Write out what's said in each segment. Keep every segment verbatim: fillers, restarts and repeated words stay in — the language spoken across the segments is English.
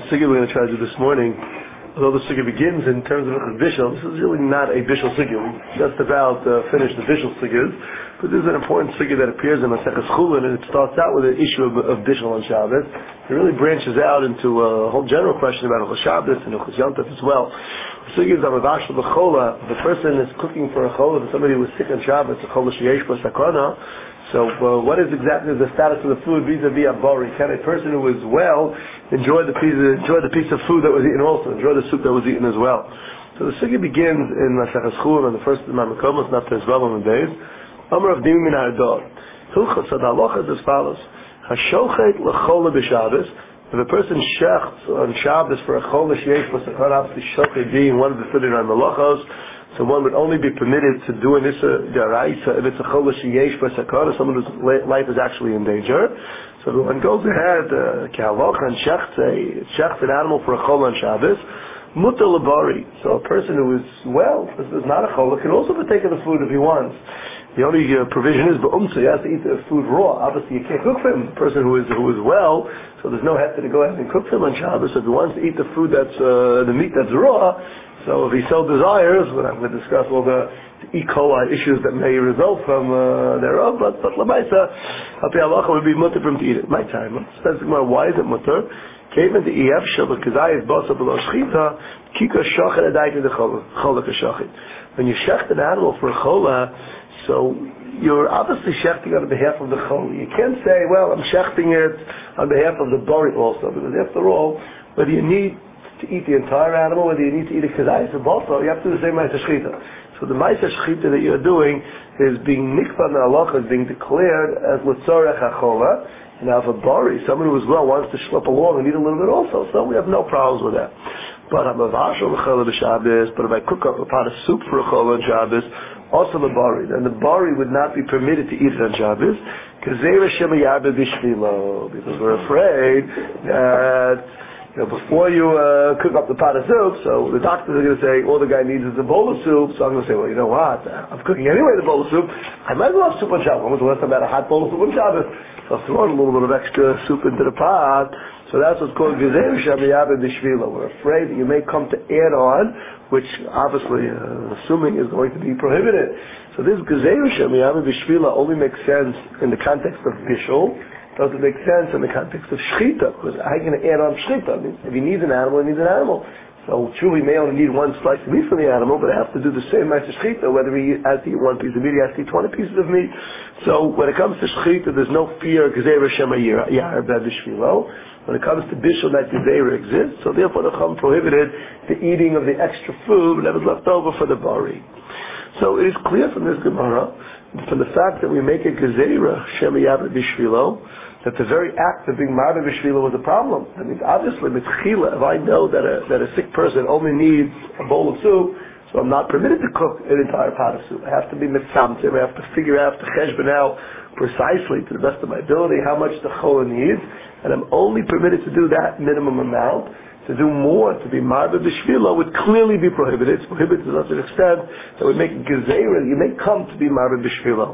sugya we're going to try to do this morning, although the sugya begins in terms of a bishul, this is really not a bishul sugya. We just about uh, finished the bishul sugyas, but this is an important sugya that appears in Maseches Chulin, and it starts out with an issue of, of bishul on Shabbos. It really branches out into a whole general question about Hilchos Shabbos and Hilchos Yom Tov as well. The sugya is Amavash B'chola. The person is cooking for a chola, for somebody who was sick on Shabbos, a chola sheyesh bo sakana. So uh, what is exactly the status of the food vis-a-vis a bari? Can a person who is well enjoy the piece, enjoy the piece of food that was eaten also, enjoy the soup that was eaten as well? So the sugya begins in Maseches Chulin, and the first of the Makomos, not the Zvavim and days. Amar of Dimi min ha'ador. Hilchos ha'halacha is as follows: Hashochet lechola b'Shabbos. If a person shechts on Shabbos for a chola sheyesh bo sakana, obviously shochet being one of the thirty-nine malachos, so one would only be permitted to do an issa daraisa if it's a chola sheyesh bo sakana, someone whose life is actually in danger. So the one goes ahead, kehalocha, and shechts a shechts an animal for a chola on Shabbos, mutar lebari. So a person who is well, this is not a chola, can also partake of the food if he wants. The only uh, provision is ba'umsa, he has to eat the food raw. Obviously you can't cook for him, the person who is who is well, so there's no heter to go ahead and cook for him on Shabbos. So if he wants to eat the food that's, uh, the meat that's raw, so if he so desires, we're not going to discuss all the E. coli issues that may result from uh, thereof, but but lamaisa, hapi halacha would be mutter for him to eat it. My time. Says why is it mutter? Came into E F Shabbat Kazayis Basa below Shchita, Kika Shachet Adayt the Chola Kashachet. When you shecht an animal for a chola, so you're obviously shechting on behalf of the chola. You can't say, well, I'm shechting it on behalf of the bari also, because after all, whether you need to eat the entire animal, whether you need to eat a kazayis or basa, you have to do the same ma'aseh shechita. So the ma'aseh shechita that you're doing is being nikva me'alacha, is being declared as l'tzorech hachola. Now if a bari, someone who is well, wants to schlep along and eat a little bit also, so we have no problems with that. But I'm a vashal l'chola b'Shabbos, but if I cook up a pot of soup for a chola on Shabbos, also the bari, then the bari would not be permitted to eat it on Shabbos, because we're afraid that, you know, before you uh, cook up the pot of soup, so the doctors are going to say, all the guy needs is a bowl of soup, so I'm going to say, well, you know what, I'm cooking anyway the bowl of soup, I might as well have soup on Shabbos. When was the last time I had a hot bowl of soup on Shabbos? So I'll throw in a little bit of extra soup into the pot. So that's what's called Gezer Shamiyab B'Shvila. We're afraid that you may come to add on, which obviously, uh, assuming is going to be prohibited. So this Gezer Shamiyab B'Shvila only makes sense in the context of Bishul. Doesn't make sense in the context of Shchita, because how are you going to add on Shchita? I mean, if he needs an animal, he needs an animal. So true, he may only need one slice of meat from the animal, but I have to do the same as Shchita, whether he has to eat one piece of meat, he has to eat twenty pieces of meat. So when it comes to Shchita, there's no fear, Gezer Shamiyab B'Shvila. When it comes to Bishul, that Gezer exists, so therefore the Chum prohibited the eating of the extra food that was left over for the bari. So it is clear from this Gemara, from the fact that we make a Gezer Shamiyab B'Shvila, that the very act of being marbe b'shvila was a problem. I mean, obviously, mitchila, if I know that a, that a sick person only needs a bowl of soup, so I'm not permitted to cook an entire pot of soup. I have to be mitzamtim, I have to figure out, to cheshbon out precisely, to the best of my ability, how much the chola needs, and I'm only permitted to do that minimum amount. To do more, to be marbe b'shvila, would clearly be prohibited. It's prohibited to such an extent that would make gezeira, you may come to be marbe b'shvila.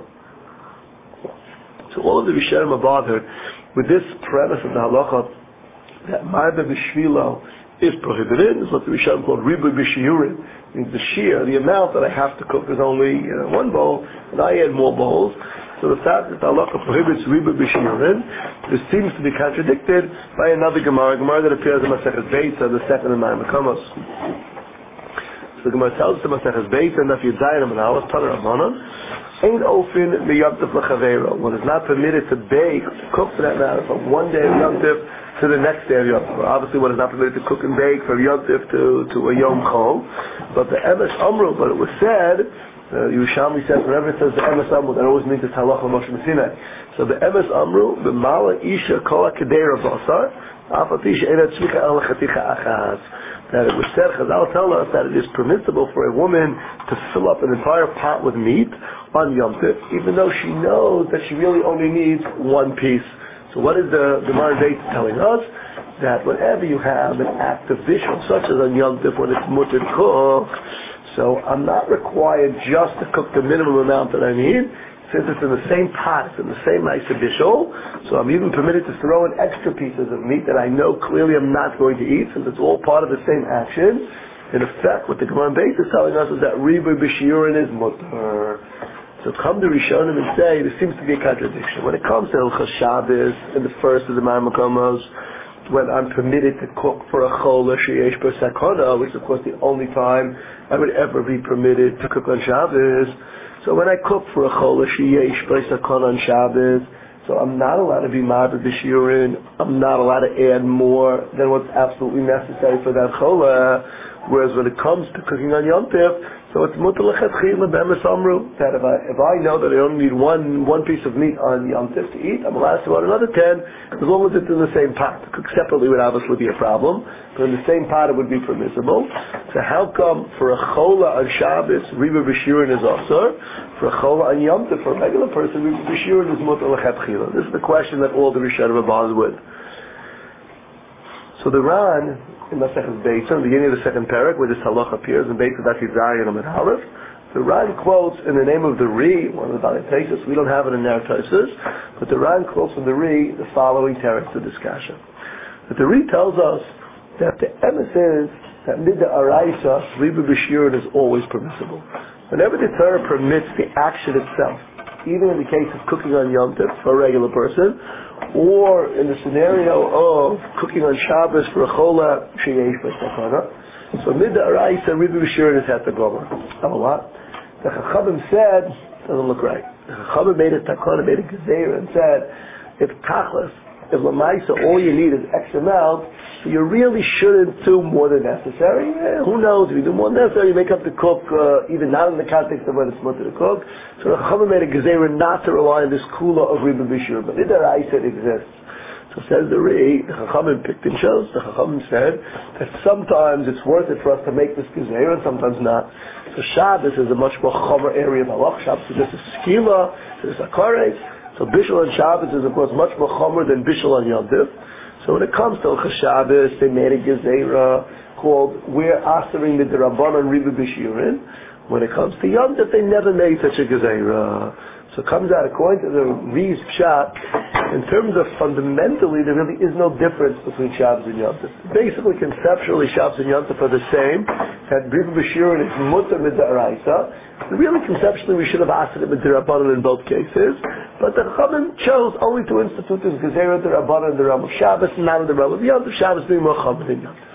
So all of the Rishonim are bothered with this premise of the halacha that marbe b'shvila is prohibited. It's what the Rishonim called ribu b'shiurim. Means the shear, the amount that I have to cook is only uh, one bowl, and I add more bowls. So the fact that the halacha prohibits ribu b'shiurim, this seems to be contradicted by another Gemara, Gemara that appears in Maseches Beitza, the second and nine Makamos. So the Gemara tells us in Maseches Beitza, and if you die in a manal, Taner Rabbanan, ain't ofin b'yamtiv l'chavero. One is not permitted to bake, to cook for that matter, from one day of yamtiv to the next day of yamtiv. Obviously, one is not permitted to cook and bake from yamtiv to to a yom chol. But the emes amru, but it was said, uh, Yerushalmi says, whenever it says the emes amru, that always means it's halacha Moshe Sinai. So the emes amru, b'mala isha kol ha'kedera basar, afatisha ena tzvika el chaticha achaz. That it was said, Chazal tell us that it is permissible for a woman to fill up an entire pot with meat on Yom Tov, even though she knows that she really only needs one piece. So what is the Gemara Beitza telling us? That whenever you have an act of bishul, such as on Yom Tov when it's mutter to cook, so I'm not required just to cook the minimum amount that I need. since it's in the same pot, it's in the same Ma'aser Bishul, so I'm even permitted to throw in extra pieces of meat that I know clearly I'm not going to eat, since it's all part of the same action. In effect, what the Gemara Beis is telling us is that Riba B'Shiurin is mutter. So come to Rishonim and say, there seems to be a contradiction. When it comes to Hilchos Shabbos, in the first of the Mar Makomos, when I'm permitted to cook for a chola sheyesh per sakona, which is of course the only time I would ever be permitted to cook on Shabbos. So when I cook for a chola sheyesh per sakona on Shabbos, so I'm not allowed to be ma'aber b'shiurin, I'm not allowed to add more than what's absolutely necessary for that chola. Whereas when it comes to cooking on Yom Tov, so it's mutar lechatchila b'emes amru, that if I if I know that I only need one one piece of meat on Yom Tov to eat, I'm allowed to add another ten, as long as it's in the same pot. To cook separately would obviously be a problem, but in the same pot it would be permissible. So how come for a chola on Shabbos, riba b'shiurin is also, for a chola on Yom Tov, for a regular person, riba b'shiurin is mutar lechatchila? This is the question that all the Rishonim are bothered with. So the Ran, in Masechet Beitza, in the beginning of the second parak, where this halach appears in Beitza Daf Zayin Amud Aleph, the Ran quotes in the name of the Ri, one of the Baalei Tosfos. We don't have it in our Tosfos, but the Ran quotes from the Ri the following teretz to discussion. That the Ri tells us that the emes is that mid the araisa, riba b'shiurin is always permissible. Whenever the Torah permits the action itself, even in the case of cooking on Yom Tov for a regular person, or in the scenario of cooking on Shabbos for a chola sheyesh b'sakana, so mid the araisa, riba b'shiurin is at the gomer. Now what? The Chachamim said, doesn't look right. The Chachamim made a takana, made a gezeira, and said, if tachlis, if lamaisa, all you need is X amount, so you really shouldn't do more than necessary. Eh, who knows? If you do more than necessary, you make up the cook, uh, even not in the context of when it's mutter to cook. So the Chachamim made a gezeira not to rely on this kula of riba b'shur, but in the Raisa it exists. So says the Ri, the Chachamim picked and chose. The Chachamim said that sometimes it's worth it for us to make this gezeira, and sometimes not. So Shabbos is a much more chomer area of halach. Shabbos is just a skila, there's a kares. So Bishul on Shabbos is of course much more chomer than Bishul on Yom Tov. So when it comes to Hilchos Shabbos, they made a gezeira called we're asering the Rabbanan riba b'shiurin. When it comes to Yom Tov, they never made such a gezeira. So it comes out according to the Ri's Pshat, in terms of fundamentally there really is no difference between Shabbos and Yom Tov. Basically, conceptually, Shabbos and Yom Tov are the same. That riba b'shiurin is mutar mid'araisa. Really, conceptually, we should have asked it with the Rabbanan in both cases, but the Chachamim chose only to institute this gezeira the Rabbanan in the realm of Shabbos, not in the realm of Yom Tov. Shabbos being more chomer than Yom Tov.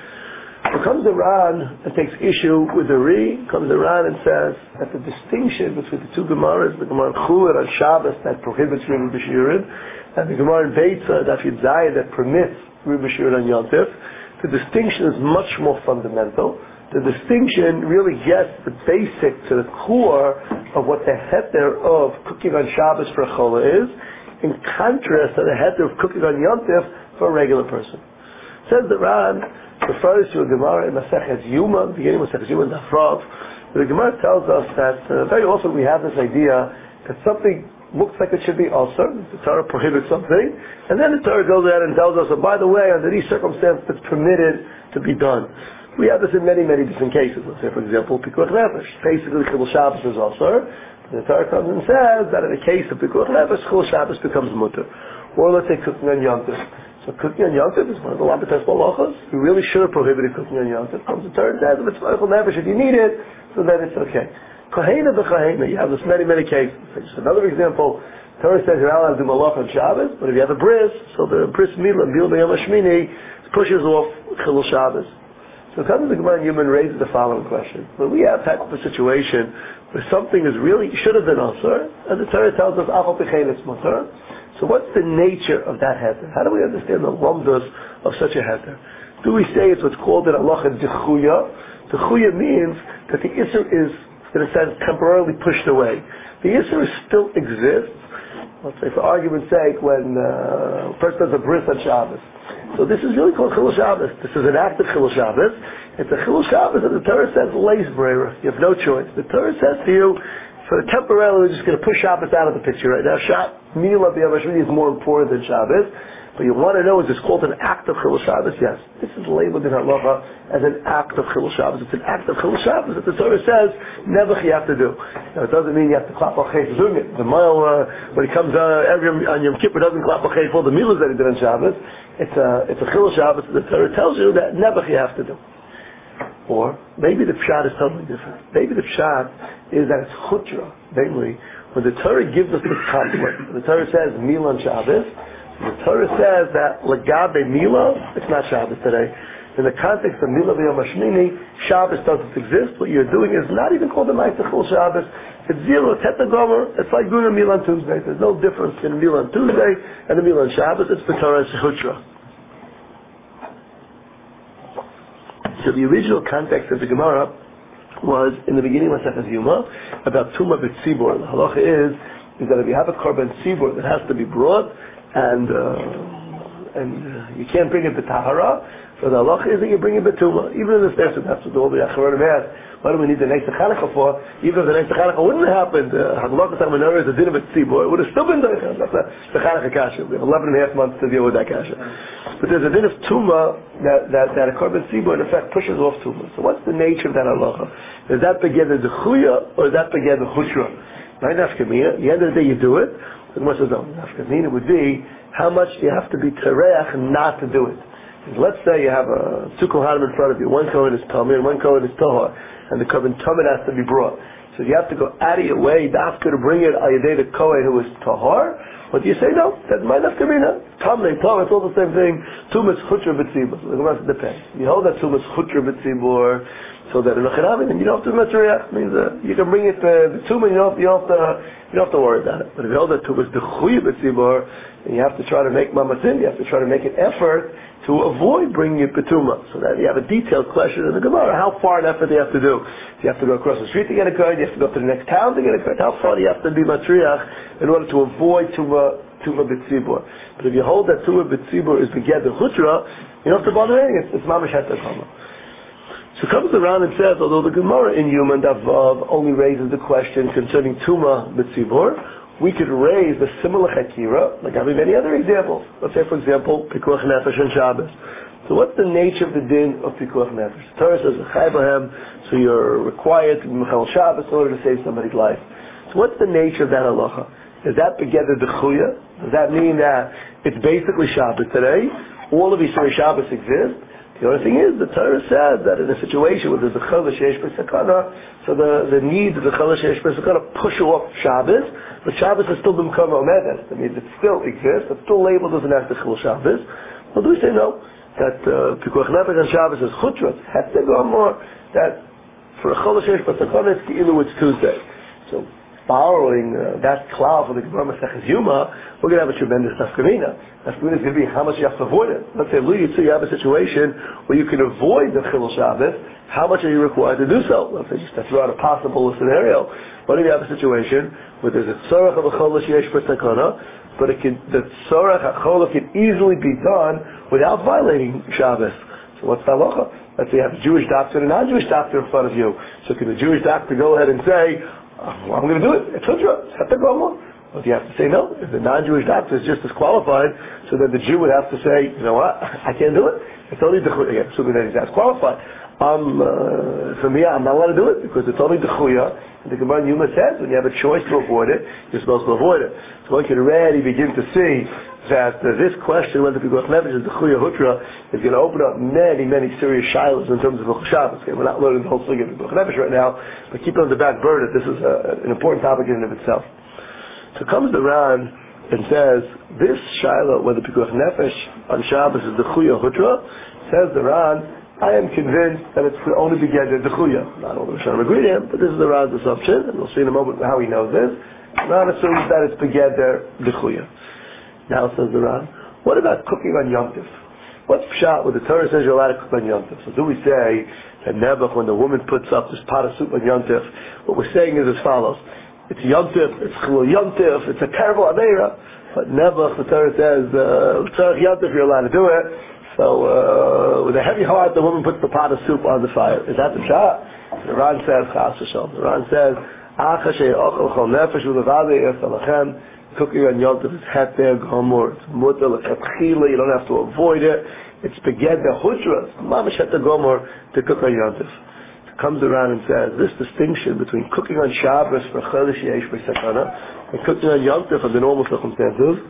So comes the Ran and takes issue with the Ri. Comes the Ran and says that the distinction between the two Gemaras, the Gemara in Chulin on Shabbos that prohibits riba b'shiurin, and the Gemara in Beitza that Zayin that permits riba b'shiurin on Yom Tov, the distinction is much more fundamental. The distinction really gets the basic to the core of what the heter of cooking on Shabbos for a chola is, in contrast to the heter of cooking on Yom Tov for a regular person. Says the Ran, refers to a Gemara in Masechet Yuma, beginning with Masechet Yuma and Dafrav, the Gemara tells us that uh, very often we have this idea that something looks like it should be also, the Torah prohibits something, and then the Torah goes ahead and tells us, oh, by the way, under these circumstances it's permitted to be done. We have this in many, many different cases. Let's say, for example, Pikuach Nefesh. Basically, Chilul Shabbos is also. The Torah comes and says that in the case of Pikuach Nefesh, Chilul Shabbos becomes mutter. Or let's say cooking on Yom Tov. So cooking on Yom Tov is one of the Labates Balachos. We really should have prohibited cooking on Yom Tov. Comes the Torah and says, if it's Pikuach Nefesh, if you need it, so then it's okay. Kohena b'Kohena, you have this many, many cases. So just another example, Torah says you're not allowed to do Malach on Shabbos, but if you have a bris, so the bris milah, bil b'yom hashmini, pushes off Chilul Shabbos. So comes the Gemara in Yuma and raises the following question. When we have type of a situation where something is really, should have been asur, and the Torah tells us, Afal Pichein it's mutar, so what's the nature of that heter? How do we understand the lumdus of such a heter? Do we say it's what's called an halacha dechuya? Dechuya means that the isur is, in a sense, temporarily pushed away. The isur still exists. Let's say, for argument's sake, when uh, a person does a bris on Shabbos. So this is really called Chilul Shabbos. This is an act of Chilul Shabbos. It's a Chilul Shabbos, and the Torah says, Leis Breira. You have no choice. The Torah says to you, So temporarily we're just going to push Shabbos out of the picture right now. Shab, Milah B'Yom Hashmini is more important than Shabbos. But you want to know, is this called an act of Chilul Shabbos? Yes. This is labeled in Halacha as an act of Chilul Shabbos. It's an act of Chilul Shabbos that the Torah says, never you have to do. Now it doesn't mean you have to clap al chayes doing it. The mile, uh, when he comes uh, every, on Yom Kippur, doesn't clap al chayes for the milas that he did on Shabbos. It's a, it's a Chilul Shabbos that the Torah tells you that never you have to do. Or maybe the pshat is totally different. Maybe the pshat is that it's chutra. Namely, when the Torah gives us this conflict, the Torah says Mila on Shabbos, the Torah says that Lagabe Mila, it's not Shabbos today. In the context of Mila B'Yom Hashmini, Shabbos doesn't exist. What you're doing is not even called a Ma'aseh Chilul Shabbos. It's zero, Tetagomer. It's like doing a Mila on Tuesday. There's no difference in a Mila on Tuesday and a Mila on Shabbos. It's the Torah's Chutra. So the original context of the Gemara was in the beginning of Masechtas Yuma about Tumah B'Tzibor. The halacha is, is that if you have a korban tzibor that has to be brought, and uh, and uh, you can't bring it b'tahara, so the halacha is that you bring it b'tumah. Even in the Seder, that's what all the Acharonim asked. What do we need the Neis Chanukah for? Even if the Neis Chanukah wouldn't have happened, Haglach T'am Menorah is a din of a tzibor, it would have still been Neis. That's the Chanukah kasha. We have eleven and a half months to deal with that kasha. But there's a din of tumah that, that, that a korban tzibor in effect pushes off tumah. So what's the nature of that halacha? Is that begin the chuya or is that begin the chutra? Right, nafkamina. At the end of the day, you do it. The Gemara says, no, nafkamina would be how much you have to be tereach not to do it. Let's say you have a two kohanim in front of you. One kohen is tamir and one kohen is tahor, and the korban tamid has to be brought. So you have to go out of your way, dafka, to bring it al yedei the kohen who is tahor. But you say no, that's my nafkamina. Tamid, tahor, it's all the same thing. Tumas chutra b'tzibur. So the Gemara says, depends. You hold that tumas chutra b'tzibur, so that in a chinamin, and you don't have to materiach. Means uh, you can bring it uh, the tumah, you don't you don't have to you don't have to worry about it. But if you hold that tumas the chuy b'tzibur, and you have to try to make mamatzin, you have to try to make an effort to avoid bringing it betuma. So that you have a detailed question in the Gemara, how far an effort do you have to do? Do you have to go across the street to get a coin? Do you have to go to the next town to get a coin? How far do you have to be matriach in order to avoid tuma tuma b'tzibur? But if you hold that tuma b'tzibur is begeder chutra, you don't have to bother anything. It's, it's mamash heter. So comes around and says, although the Gemara in Yuman Davav only raises the question concerning Tuma B'tzibur, we could raise a similar Hakira, like having many other examples. Let's say, for example, Pikuach Nefesh and Shabbos. So what's the nature of the din of Pikuach Nefesh? The Torah says, Chai Bahem, so you're required to be Mechal Shabbos in order to save somebody's life. So what's the nature of that halacha? Is that together the Chuya? Does that mean that it's basically Shabbos today? All of Yisrael Shabbos exist? The only thing is, the Torah says that in a situation where there's a Chol Sheyesh B'Sakana, so the, the needs of the Chol Sheyesh B'Sakana push off Shabbos, but Shabbos is still B'Mkam Omedes. That means it still exists, it's still labeled as an act of Chol Shabbos. Well, do we say no? That Pikuach Nefesh on Shabbos is Chutrat. Has to go more that for a Chol Sheyesh B'Sakana, it's Ki'ilu, it's Tuesday. So, borrowing uh, that cloud for the Gemara Maseches Yuma, we're going to have a tremendous nafkamina. Nafkamina is going to be how much you have to avoid it. Let's say, Louis, you have a situation where you can avoid the Chilul Shabbos. How much are you required to do so? Let's say, just to throw out a possible scenario. What if you have a situation where there's a tzorach of a chol sheyesh b'sakana, but it can, the tzorach ha'chol can easily be done without violating Shabbos? So what's the halacha? Let's say you have a Jewish doctor and a non-Jewish doctor in front of you. So can the Jewish doctor go ahead and say, oh, well, I'm going to do it. It's Hudra. It's Heter. But you have to say no. If the non-Jewish doctor is just disqualified, so then the Jew would have to say, you know what, I can't do it. It's only the Chuya. Again, assuming that he's disqualified. Um, uh, for me, I'm not allowed to do it because it's only the Chuya. And the Gemara in Yuma says, when you have a choice to avoid it, you're supposed to avoid it. So one can already begin to see that uh, this question, whether Pikuach Nefesh is the Chuya Hutra, is going to open up many, many serious shilas in terms of Hilchos Shabbos. Okay, we're not learning the whole thing of Pikuach Nefesh right now, but keep it on the back burner. This is uh, an important topic in and of itself. So comes the Ran and says, this shilah, whether Pikuach Nefesh on Shabbos is the Chuya Hutra, says the Ran, I am convinced that it's only begeder the Chuya. Not all the Rishonim agree to him, but this is the Ran's assumption, and we'll see in a moment how he knows this. The Ran assumes that it's begeder the Chuya. Now says the Ran, what about cooking on Yom Tov? What's pshat when the Torah says you're allowed to cook on Yom Tov? So do we say that Nebuch, when the woman puts up this pot of soup on Yom Tov, what we're saying is as follows: it's Yom Tov, it's Chilul Yom Tov, it's a terrible Ameira, but Nebuch, the Torah says, uh, Yom Tov, you're allowed to do it. So uh, with a heavy heart, the woman puts the pot of soup on the fire. Is that the pshat? The Ran says, Chas v'shalom. The Ran says, Cooking on Yom Tov is heter gomor. It's mutter l'chatchila. You don't have to avoid it. It's beged the hudras. Mamash heter gomor to cook on Yom Tov. It comes around and says this distinction between cooking on Shabbos for Chodesh Yesh B'Sakana and cooking on Yom Tov under normal circumstances.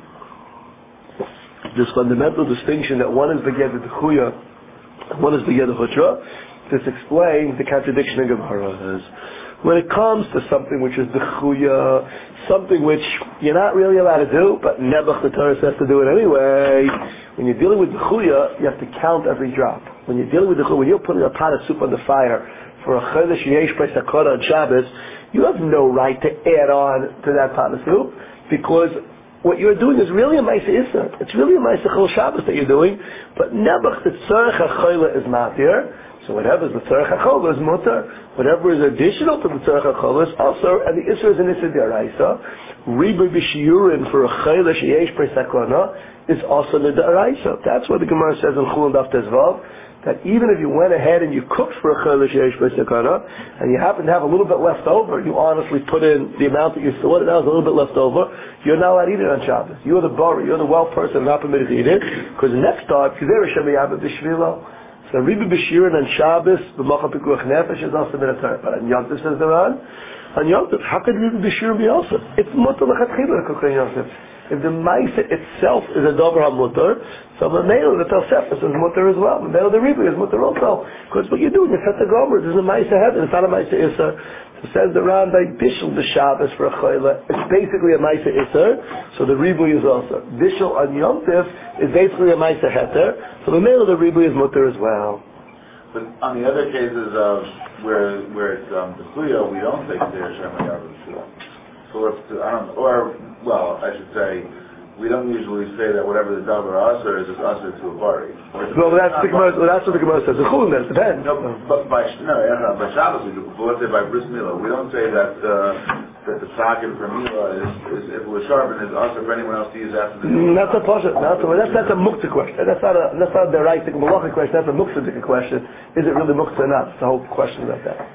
This fundamental distinction that one is beged the chuya, one is beged the hudra. This explains the contradiction in Gemara. When it comes to something which is the chuya, something which you're not really allowed to do, but Nebuch the Torah says to do it anyway, when you're dealing with the chuya, you have to count every drop. When you're dealing with the chuya, when you're putting a pot of soup on the fire for a Chodesh Yesh B'Sakana on Shabbos, you have no right to add on to that pot of soup, because what you're doing is really a Maisa Issa. It's really a Maisa Chol Shabbos that you're doing, but Nebuch the Tzarech HaChola is matir. So whatever is the Tzarech HaChola is mutter. Whatever is additional to the Tzarech HaChola is also, and the Isra is an Isra D'Araisa. Riba B'Shiyurin for a Chayla Sheyesh B'Sakana is also the D'Araisa. That's what the Gemara says in Chulun Daf Tezvav, that even if you went ahead and you cooked for a Chayla Sheyesh B'Sakana, and you happen to have a little bit left over, you honestly put in the amount that you thought, and now there's a little bit left over, you're not allowed to eat it on Shabbos. You're the bar, you're the well person, not permitted to eat it, because next time, Kizera Shemayabah B'Shvilo. So Riba B'Shirin on Shabbos, B'Macha Pikuach Nefesh is also been a Torah. But on Yom Tov says the Ran, on Yom Tov, how could Riba B'Shirin be also? It's mutter l'chatchila to cook on Yom Tov. If the Maisa itself is a Dover HaMutter, so the Meil, the Tosefes is mutter as well. The Meil, the Riba is mutter also. Because what you're doing, it's at the Gomer, there's a Maisa heaven, it's not a Maisa Issa. So says the Ran by Bishul the Shabbos for a Chayla. It's basically a Maisa Isser, so the Ribu is also. Bishul on Yom Tov is basically a Maisa Heter, so the Meil of the Ribu is mutter as well. But on the other cases of where where it's um, the Chuya, we don't take the Hashem Yavim. So if to, I don't, or well, I should say, we don't usually say that whatever the davar aser is is aser to a bari. Well, that's the Gemara. Well, that's what the Gemara says. The chulin does depends. No, but by no, yeah, by Shabbos we do. But let's say by bris milah, we don't say that uh, that the socket for milah is, is if it was sharpened is aser for anyone else to use after the. Mm, that's a pasha. That's a that's that's a mukta question. That's not a that's not the right malacha question. That's a mukta question. Is it really mukta or not? It's the whole question about that.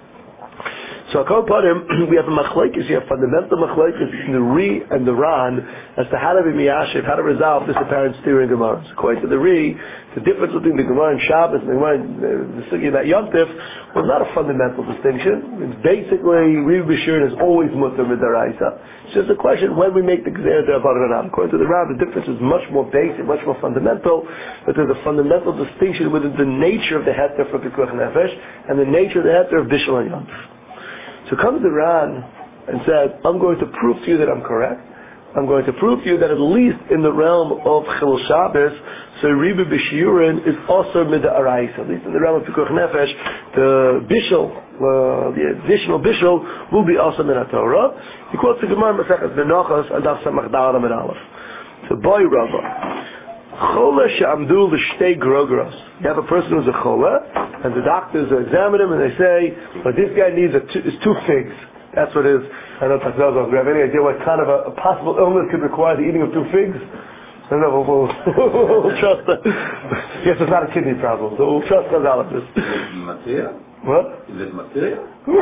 So Akol Parim, we have a machlekes, you have fundamental machlekes in the Ri and the Ran as to how to be miyashiv, how to resolve this apparent steering Gemara. So according to the Ri, the difference between the Gemara and Shabbos and the Gemara and the Sugi about Yom Tov was not a fundamental distinction. It's basically, Ri B'Shirin is always mutter midaraisa. It's just a question when we make the Gzera D'Avar or not. According to the Ran, the difference is much more basic, much more fundamental, but there's a fundamental distinction within the nature of the heter for Pikuach Nefesh and the nature of the heter of Bishul and Yom Tov. So comes the Ran and says, I'm going to prove to you that I'm correct. I'm going to prove to you that at least in the realm of Chil Shabbos, so Riba B'Shiurin is also Mid'Araisa. At least in the realm of Pikuach Nefesh, the Bishul, uh, the additional Bishul, will be also Min Torah. He quotes the Gemara Masechet Menachos and Daf Samach Dal Amid Aleph. So boy Rabba. Chola she'amdu l'shtei grogros. You have a person who's a chola, and the doctors examine him and they say, well, this guy needs a two, is two figs. That's what it is. I don't know if do you have any idea what kind of a, a possible illness could require the eating of two figs? I don't know, we'll, we'll, we'll trust that. Yes, it's not a kidney problem, so we'll trust cardiologists. Is it material? What? Is it material?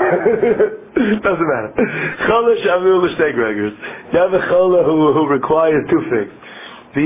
Doesn't matter. Chola she'amdu l'shtei grogros. You have a chola who, who requires two figs. So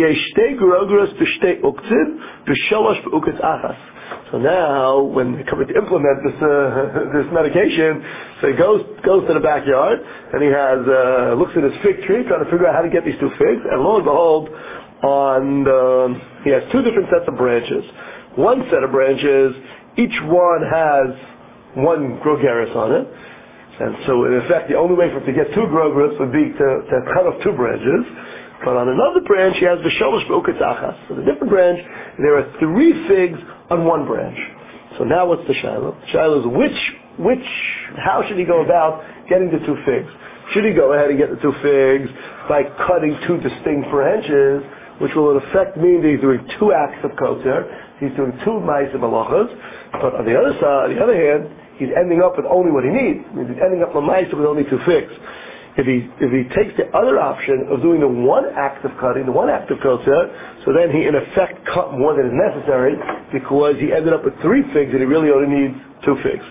now, when they come to implement this uh, this medication, so he goes goes to the backyard and he has uh, looks at his fig tree, trying to figure out how to get these two figs. And lo and behold, on the, he has two different sets of branches. One set of branches, each one has one grogeris on it. And so, in effect, the only way for him to get two grogeris would be to, to cut off two branches. But on another branch, he has the sholosh be'uketz achas. So the different branch, there are three figs on one branch. So now what's the shiloh? Shiloh is which, which, how should he go about getting the two figs? Should he go ahead and get the two figs by cutting two distinct branches, which will in effect mean that he's doing two acts of kotzer, he's doing two ma'asim malachas, but on the other side, on the other hand, he's ending up with only what he needs. He's ending up with ma'asim with only two figs. If he if he takes the other option of doing the one act of cutting, the one act of kotzer, so then he in effect cut more than is necessary because he ended up with three figs and he really only needs two figs.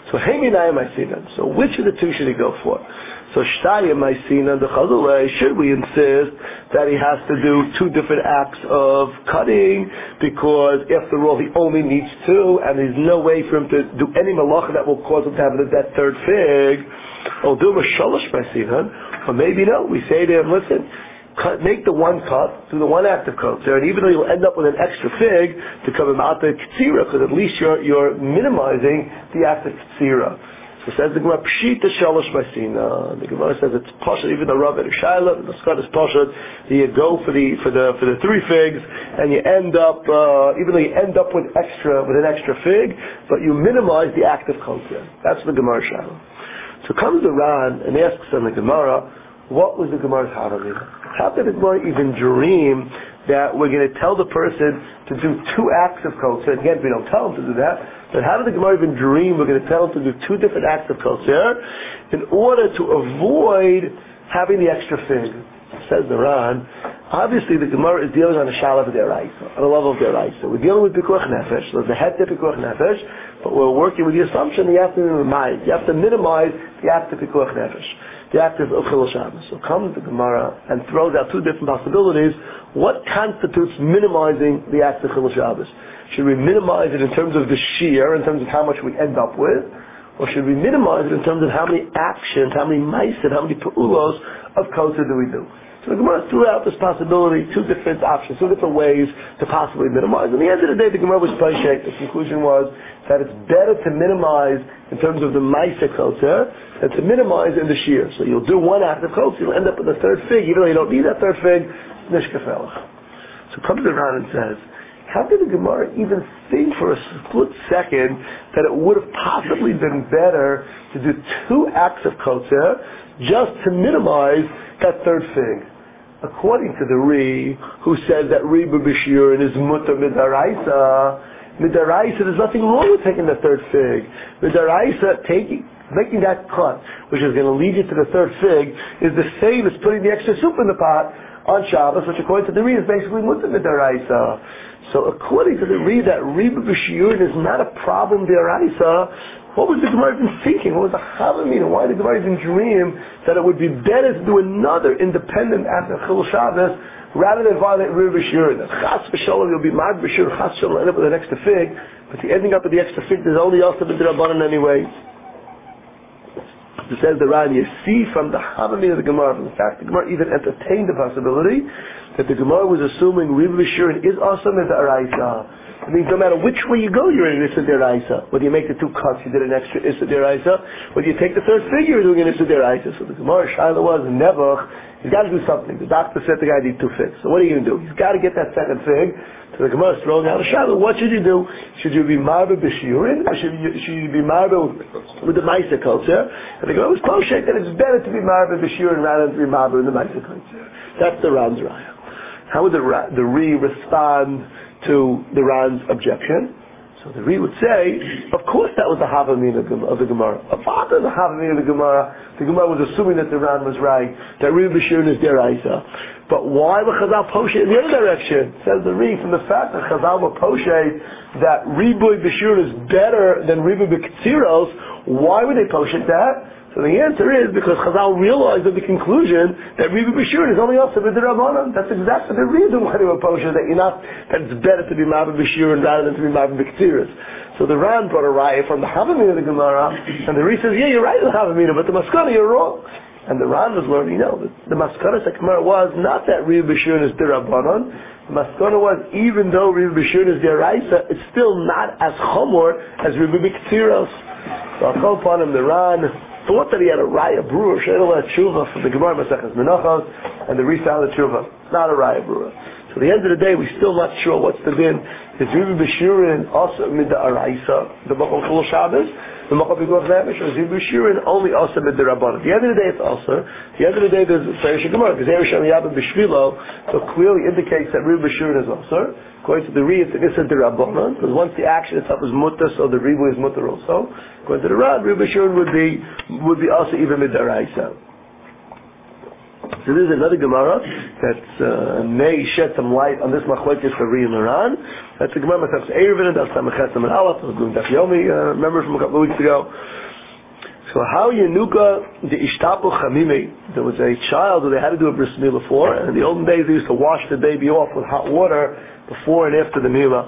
So Heiminayim Maisinan. So which of the two should he go for? So Shtayim Maisinan the Chazulei, should we insist that he has to do two different acts of cutting because after all he only needs two and there's no way for him to do any malacha that will cause him to have that third fig? Or do a Shalosh Maisinan? Or maybe no, we say to him, listen, cut, make the one cut, do the one act of kotzer, and even though you'll end up with an extra fig to come out the ktsira, because at least you're you're minimizing the act of ktsira. So says the Gemara, Pshita Shalosh Masina. The Gemara says it's Pashat, even the Rav and Shaila, the Scott is Pashat. You go for the for the for the three figs, and you end up uh, even though you end up with extra with an extra fig, but you minimize the act of kotzer. That's the Gemara Shaila. So comes the Ran and asks on the Gemara, what was the Gemara's Havamina? How did the Gemara even dream that we're going to tell the person to do two acts of kotzer? Again, we don't tell him to do that. But how did the Gemara even dream we're going to tell him to do two different acts of kotzer in order to avoid having the extra fig? Says the Ran, obviously the Gemara is dealing on a shalaf of deraisa, on a level of deraisa. We're dealing with pikuach nefesh, so the head to pikuach nefesh, but we're working with the assumption that you have to minimize, you have to minimize the act of pikuach nefesh, the act of Chilul Shabbos. So comes the Gemara and throws out two different possibilities. What constitutes minimizing the act of Chilul Shabbos? Should we minimize it in terms of the shear, in terms of how much we end up with? Or should we minimize it in terms of how many actions, how many ma'asid, how many pa'ulos of kotzer do we do? So the Gemara threw out this possibility, two different options, two different ways to possibly minimize. At the end of the day, the Gemara was paishek. The conclusion was that it's better to minimize in terms of the ma'asid kotzer than to minimize in the shear. So you'll do one act of kotzer, you'll end up with a third fig, even though you don't need that third fig, nishkafelach. So comes the Ran and says, how did the Gemara even think for a split second that it would have possibly been better to do two acts of kotzer just to minimize that third fig? According to the Ri, who says that Riba B'Shiurin is mutter midaraisa, midaraisa, there's nothing wrong with taking the third fig. Midaraisa, taking, making that cut, which is going to lead you to the third fig, is the same as putting the extra soup in the pot on Shabbos, which according to the Ri is basically mutter midaraisa. So according to the Ri, that Riba B'Shiurin is not a problem deraisa. What was the Gemara even thinking? What was the Havamina? Why did the Gemara even dream that it would be better to do another independent act of Chilul Shabbos rather than violate Riba B'Shiurin? That Chas v'Sholem, you'll be mad b'Shiurin, Chas v'Sholem, end up with an extra fig, but the ending up with the extra fig, there's only also the D'Rabbanan anyway. It says the Ran, you see from the Havamina of the Gemara, from the fact the Gemara even entertained the possibility that the Gemara was assuming Riba B'Shiurin is also midaraisa. It means no matter which way you go, you're in Issa Deraisa. Whether you make the two cuts, you did an extra Issa Deraisa. Whether you take the third figure, you're doing an Issa Deraisa. So the Gemara Shaila was, never, he's got to do something. The doctor said the guy needs two figs. So what are you going to do? He's got to get that second fig. So the Gemara is throwing out a Shaila. What should you do? Should you be Marba B'Shiurin? Or should you, should you be Marba with the Maisa culture? And the Gemara was poshek that it's better to be Marba B'Shiurin rather than to be Marba in the Maisa culture. That's the Ran's Raya. How would the, the Ri respond to the Ran's objection? So the Ri would say, of course that was the Havamina of the Gemara. Of course the Havamina of the Gemara. The Gemara was assuming that the Ran was right, that Riba B'Shiurin is deraisa. But why would Chazal poshe in the other direction? Says the Ri, from the fact that Chazal were poshe that Riba B'Shiurin is better than Riba B'Ktziros, why would they poshe that? So the answer is because Chazal realized at the conclusion that Riba B'Shiurin is only also with the Rabbanan. That's exactly the reason why they were posher, that you're not, that it's better to be Marba B'Shiurin rather than to be Marba B'Ktiris. So the Ran brought a raya from the Havamina of the Gemara, and the Ri says, yeah, you're right, the Havamina, but the Maskana, you're wrong. And the Ran was learning, no, the, the Maskana of the Gemara was not that Riba B'Shiurin is the Rabbanan. The Maskana was, even though Riba B'Shiurin is the Raisa, it's still not as chomor as Riba B'Ktiros. So I'll call upon him, the Ran thought that he had a raya brewer, she'ela tshuva from the Gemara Maseches Menachos, and the Ri found the tshuva. It's not a raya brewer. So at the end of the day, we're still not sure what's the din. Is Riba B'Shiurin also mid the araisa, the Makom Chilul Shabbos, the Makom Pikuach Nefesh, or is Riba B'Shiurin only also mid the Rabbanan? At the end of the day, it's also. At the end of the day, there's Farish Gemara, because Eresh Yabba B'Shvilo, so clearly indicates that Riba B'Shiurin is also. According to the Ri, it's an Issa D'Rabbanan, because once the action itself is mutter, so the Riba is mutter also. According to the Ran, Riba B'Shiurin would be would be also even mid the araisa. So this is another Gemara that uh, may shed some light on this machlokes for Ri and Laran. That's the Gemara Masechus Eruvin, that's Samachet Samad Aleph, I was doing Daf Yomi, uh, remember from a couple of weeks ago. So how Yenuka the Ishtapu Chamime, there was a child who they had to do a bris milah for, and in the olden days they used to wash the baby off with hot water before and after the milah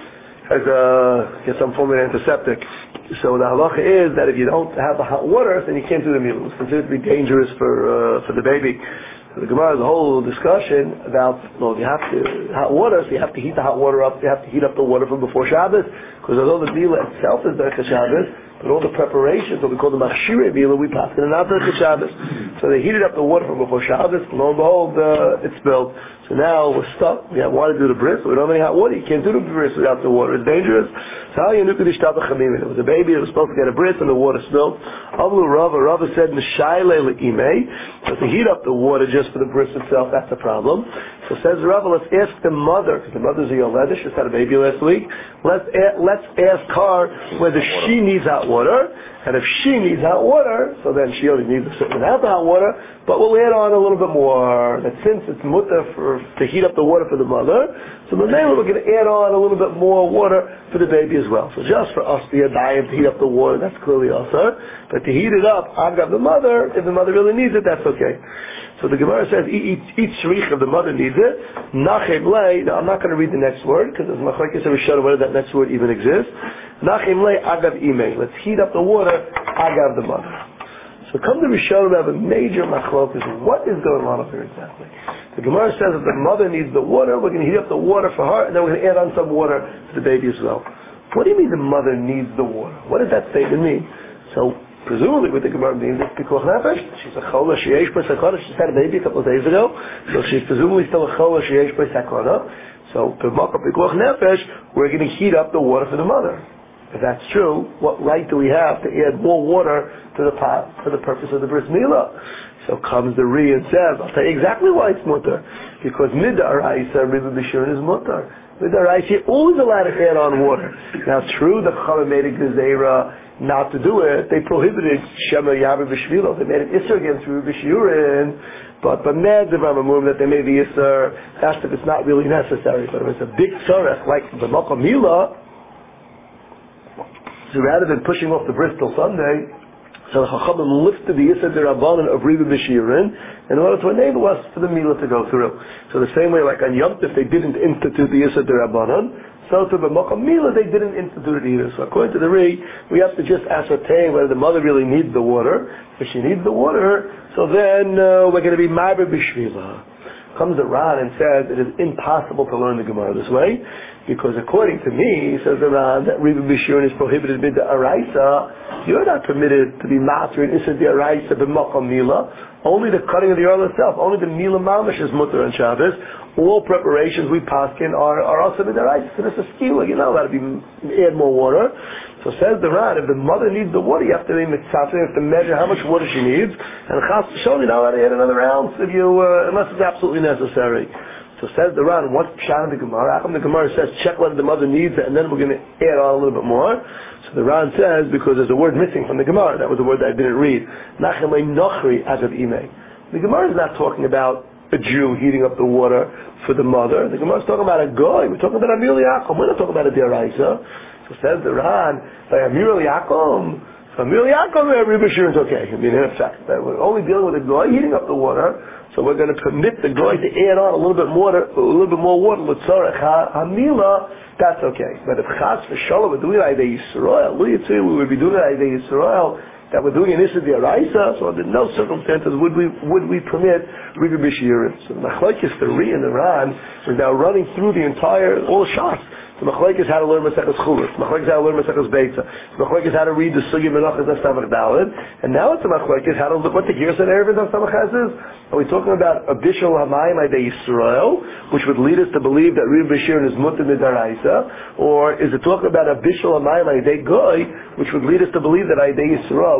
as a, get some form of antiseptic. So the halacha is that if you don't have the hot water, then you can't do the milah. It's considered to be dangerous for uh, for the baby. So the Gemara has a whole discussion about, well, you have to, hot water, so you have to heat the hot water up, you have to heat up the water from before Shabbos, because although the milah itself is Berachas Shabbos, but all the preparations, what we call the machshirei milah, we pass in and out Berachas Shabbos. So they heated up the water from before Shabbos, lo and behold, uh, it spilled. So now we're stuck, we have water to do the bris, we don't have any hot water, you can't do the bris without the water, it's dangerous. So how you nuka d'ishtab chamim? It was a baby that was supposed to get a bris and the water spilled. Avlu Rava, Rava said, N'shayle le'imei, so to heat up the water just for the bris itself, that's a problem. So says Rava, let's ask the mother, because the mother's a yoledesh, just had a baby last week, let's, a- let's ask her whether she needs hot water, and if she needs hot water, so then she only needs a certain amount of hot water, but we'll add on a little bit more, that since it's mutter for, to heat up the water for the mother, so then maybe we're going to add on a little bit more water for the baby as well. So just for us to be a diet to heat up the water, that's clearly also, but to heat it up, I've got the mother, if the mother really needs it, that's okay. So the Gemara says, each shrich of the mother needs it. Nachem lei, now I'm not going to read the next word, because as Machlokes Rishon, whether that next word even exists. Nachem lei, agav imei. Let's heat up the water, agav the mother. So come to Rishon, we have a major machlokes. What is going on up here exactly? The Gemara says that the mother needs the water, we're going to heat up the water for her, and then we're going to add on some water to the baby as well. What do you mean the mother needs the water? What does that statement mean? So, presumably what the Gemara means is pikuach nefesh. She's a chola sheyesh by sakana. She just had a baby a couple of days ago, so she's presumably still a chola sheyesh by sakana. So pikuach nefesh, we're going to heat up the water for the mother. If that's true, what right do we have to add more water to the pot for the purpose of the bris milah? So comes the Ri and says, I'll tell you exactly why it's mutter. Because mid'araisa riba b'shirun is mutter. Mid'araisa, you're always allowed to add on water. Now, true, the Chachamim made a gezerah not to do it. They prohibited Shema Yaber B'Shvilo. They made an Isser against Riba B'Shiurin, but but Med Devamamum that they made the Isser, that's if it's not really necessary. But if it's a big tzarech, like the Makom Milah, so rather than pushing off the bris till Sunday, so the Chachamim lifted the Isser D'Rabbanan of Riba B'Shiurin in order to enable us for the Milah to go through. So the same way like on Yom Tov they didn't institute the Isser D'Rabbanan, so to the Makom Milah they didn't institute it either. So according to the Ri, we have to just ascertain whether the mother really needs the water. If she needs the water, so then uh, we're going to be Ma'ber B'Shvila. Comes the Ran and says it is impossible to learn the Gemara this way, because according to me, says the Ran, that Riba B'Shiurin is prohibited mid the Araisa. You're not permitted to be master in Issa the Araisa b'Makom Milah. Only the cutting of the oil itself, only the Milah Mamash is mutter on Shabbos. All preparations we paskin are are also mid the Araisa. So this is skila, you're not allowed to be add more water. So says the Ran, if the mother needs the water, you have to be mitzvah, you have to measure how much water she needs, and chas v'shon, you're not allowed to add another ounce if you, uh, unless it's absolutely necessary. So says the Ran, what's pshat in the Gemara? How come the Gemara says check whether the mother needs it, and then we're going to add on a little bit more? So the Ran says because there's a word missing from the Gemara. That was a word that I didn't read. Nachemei nochri as of imei. The Gemara is not talking about a Jew heating up the water for the mother. The Gemara is talking about a goy. We're talking about a Amir Yaakov. We're not talking about a D'Oraisa. So says the Ran, by Amir Yaakov, so Amir Yaakov, Riba B'Shiurin is okay. I mean, in effect, that we're only dealing with a goy heating up the water, so we're going to permit the goy to add on a little bit more, a little bit more water. L'tzorech hamila, that's okay. But if chas v'shalom we're doing it Aydei Yisrael, we would be doing it Aydei Yisrael, that we're doing an Issa D'Oraisa, so under no circumstances would we would we permit Riba B'Shiurin. So the Machlokes, the Ri and the Ran is now running through the entire all shots. The Machlokes how to learn Maseches Chulas, Machlokes how to learn Maseches Beitza, Machlokes how to read the Sugya Menachas Daf Samach Daled, and now it's the Machlokes how to look what the Girsa Erev Daf Samach is. Are we talking about a Bishul Hamayim Aydei Yisrael, which would lead us to believe that Riba B'Shiurin is Mutter Midaraisa, or is it talking about a Bishul Hamayim Aydei Goy, which would lead us to believe that Aydei Yisrael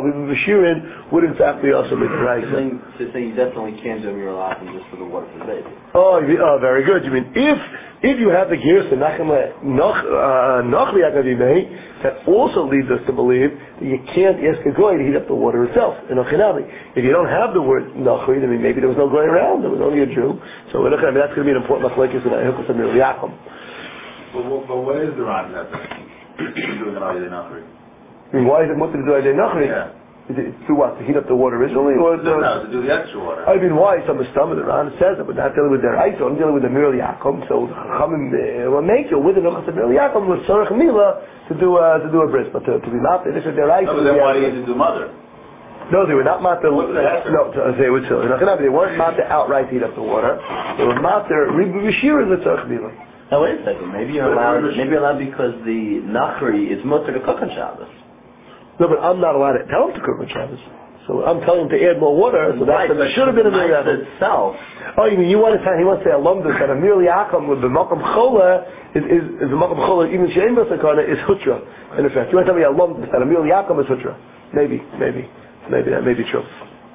Rabbi Bashirin would in fact be also midiraisa. So saying you definitely can't do a Mir Lachim just for the water for the baby. Oh, you, oh, very good. You mean if if you have the gears to Nachem Nachli Akadimei, that also leads us to believe that you can't ask a goy to heat up the water itself in Ochinami. If you don't have the word Nachri, I mean maybe there was no goy around, there was only a Jew. So I mean, that's going to be an important machlekes in Hilchos Amir Yaakov. But what, but what is the Ran that doing an Ayidei Nachri? I mean, why is it mutter to do Ayidei Nachri? Yeah. Is it to what? To heat up the water originally, or no, no, to do the extra water. I mean, why? Some of the stomach around it says that we're not dealing with their ice, I'm dealing with the Mir Yaakov. So Chachamim will make you with the Hilchos Amir Yaakov with Tzorech Mila to do uh, to do a bris, but to, to be not this is their ice. No, but then why do you have to do mother? No, they were not matter. What's the answer? No, they would tell. They weren't matter outright heat up the water. They were matter ribu v'shir in the tzarech mila. Now wait a second. Maybe you're allowed. Maybe you're allowed because the nachri is mutter to cook on Shabbos. No, but I'm not allowed to tell him to cook on Shabbos. So I'm telling him to add more water. So right, that should have been a Mir Yaakov itself. Oh, you mean you want to say he wants to say alumdus that a Mir Yaakov with the Makam Chola is is is the Makam Chola even Shein Basakana is hutra. In effect, you want to tell me alumdus that a Mir Yaakov is hutra? Maybe, maybe. Maybe that may be true.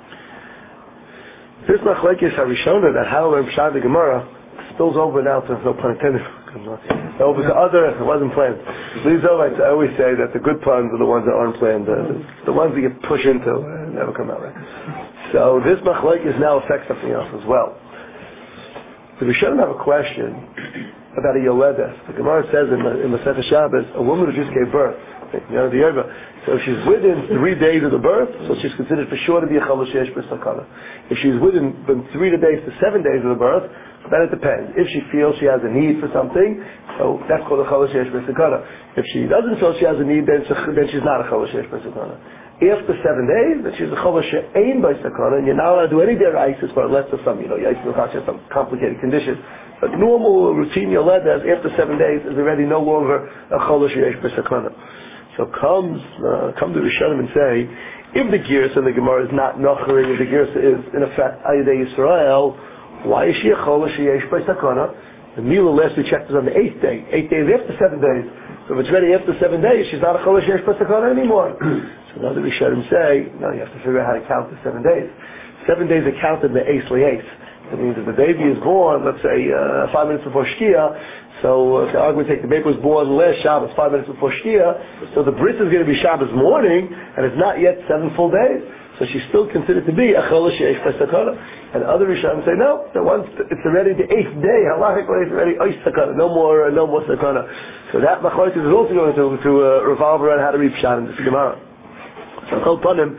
This machlekes harishona that how in Pshat the Gemara spills over now to no pun intended. Over to other, it wasn't planned. These are, I always say that the good puns are the ones that aren't planned. The, the, the ones that you push into uh, never come out right. So this machlekes now affects something else as well. The Rishonim have a question about a yoledes. The Gemara says in the in Masechah Shabbos, a woman who just gave birth. You know, the Yerba. So if she's within three days of the birth, so she's considered for sure to be a chalash yesh b'sakana. If she's within from three days to seven days of the birth, then it depends. If she feels she has a need for something, so that's called a chalash yesh b'sakana. If she doesn't feel she has a need, then, then she's not a chalash yesh b'sakana. After seven days, then she's a chalash she'ein b'sakana, and you're not allowed to do any deraisis for unless there's some, you know, some complicated condition. But normal routine yoledas after seven days is already no longer a chalash yesh b'sakana. So comes, uh, come to Rishonim and say, if the Girsa in the Gemara is not Nachri, if the Girsa is in effect Ayidei Yisrael, why is she a Chola Sheyesh by Sakana? The Mila last we checked is on the eighth day, eight days after seven days. So if it's ready after seven days, she's not a Chola Sheyesh by Sakana anymore. So now the Rishonim say, no, you have to figure out how to count the seven days. Seven days are counted in the Eis Le'eis. That means if the baby is born, let's say uh, five minutes before Shkia, so uh, the argument take the baby was born last Shabbos, five minutes before Shkia, so the bris is going to be Shabbos morning, and it's not yet seven full days. So she's still considered to be a Chola Sheyesh B'Sakana. And other Rishonim say, no, that once it's already the eighth day, halachically it's already Ois Sakana, no more, uh, no more Sakana. So that machlokes is also going to, to uh, revolve around how to read Pshat in this Gemara. So Kol Panim,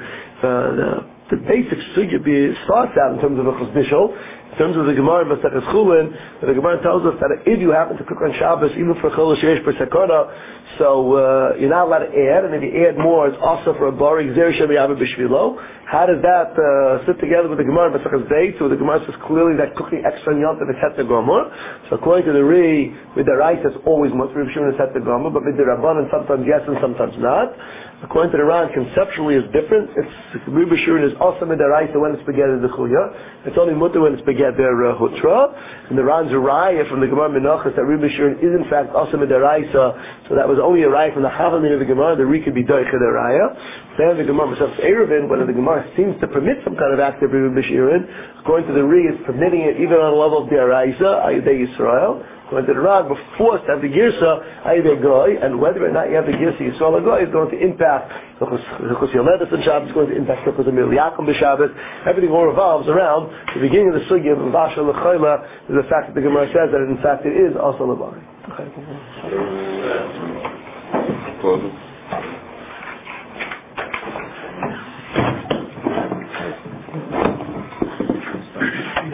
uh, the, the basic sugya starts out in terms of a Chosbishol. In terms of the Gemara in Masechus Chulin, the Gemara tells us that if you happen to cook on Shabbos, even for Chol Sheyesh B'Sakana, so uh, you're not allowed to add, and if you add more, it's also for a Bari Gzer Shem Yaveh B'Shvilo. How does that uh, sit together with the Gemara in Masechus Beis, where the Gemara says clearly that cooking extra Yom Tov is Heter Gomer? So according to the Ri, with the rice, it's always much Reb Shimon is Heter Gomer, but with the Rabbanan sometimes yes and sometimes not. According to the Ran, conceptually is different. It's Reb Shimon is also with the rice when it's begetted the Chuya. It's only mutter when it's begetted their uh, Hutra. And the Ran's Raya from the Gemara Menachos that Reb Shimon is in fact also with the rice. So that was only a raya from the Havamin of the Gemara. The Ri could be Doicha the Raya. Then the Gemara Masechus Eruvin, whether the Gemara seems to permit some kind of active Reb Shimon, according to the Ri, it's permitting it even on a level of the Araisa, Ayidei Yisrael. According to the Rag, we're forced to have the Girsa, Ayidei Goy, and whether or not you have the Girsa Yisrael Goy is going to impact Chos Yoledes on Shabbos, is going to impact Chos Amir Yaakov b'Shabbos. Everything all revolves around the beginning of the Sugya of Vasha L'Chayla is the fact that the Gemara says that in fact it is also L'Bari.